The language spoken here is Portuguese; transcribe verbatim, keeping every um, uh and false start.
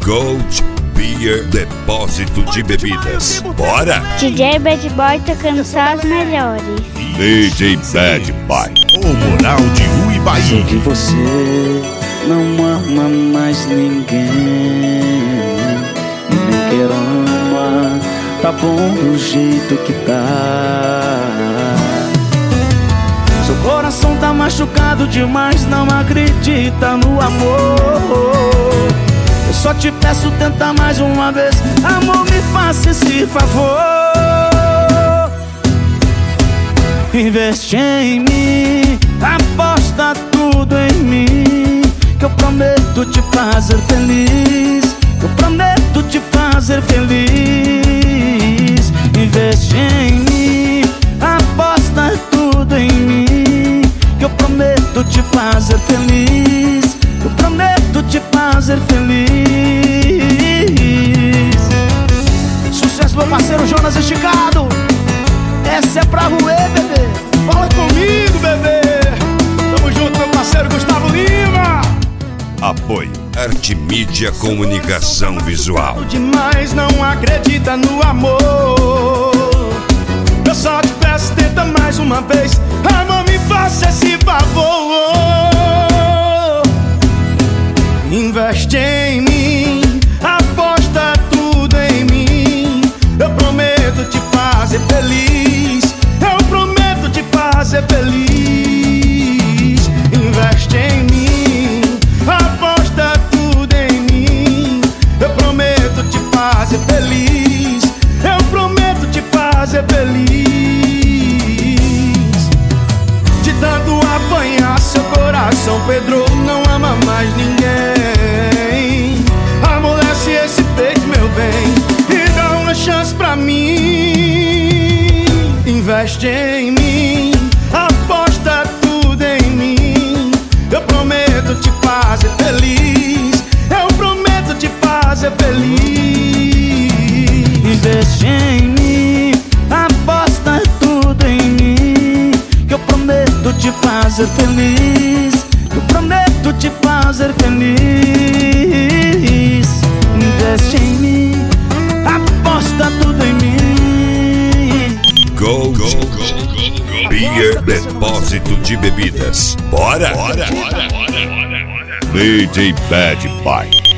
Gold Beer, depósito de bebidas. Bora! D J Bad Boy tocando só os melhores. D J Bad Boy, o moral de Uibaí. Sei que você não ama mais ninguém e nem quer amar. Tá bom do jeito que tá. Seu coração tá machucado demais, não acredita no amor. Eu só te peço, tenta mais uma vez. Amor, me faça esse favor. Investe em mim, aposta tudo em mim, que eu prometo te fazer feliz. Eu prometo te fazer feliz. Investe em mim, aposta tudo em mim, que eu prometo te fazer feliz. Eu prometo te fazer feliz. Sucesso, meu parceiro Jonas Esticado. Essa é pra roer, bebê. Fala comigo, bebê. Tamo junto, meu parceiro Gustavo Lima. Apoio Arte Mídia Comunicação Visual. Demais, não acredita no amor. Eu só te peço, tenta mais uma vez. Amor, me faça esse favor. Investe em mim, aposta tudo em mim. Eu prometo te fazer feliz. Eu prometo te fazer feliz. Investe em mim, aposta tudo em mim. Eu prometo te fazer feliz. Eu prometo te fazer feliz. De tanto apanhar, seu coração Pedro não ama mais ninguém. Amolece esse peito, meu bem, e dá uma chance pra mim. Investe em mim, aposta tudo em mim. Eu prometo te fazer feliz. Eu prometo te fazer feliz. Investe em mim, aposta tudo em mim, que eu prometo te fazer feliz. Eu prometo te fazer feliz. Investe em mim, aposta tudo em mim. Gold, Gold, Gold, Gold Beer, depósito de bebidas. Bora! Bora, bora, bora, bora, bora. D J Bad Boy.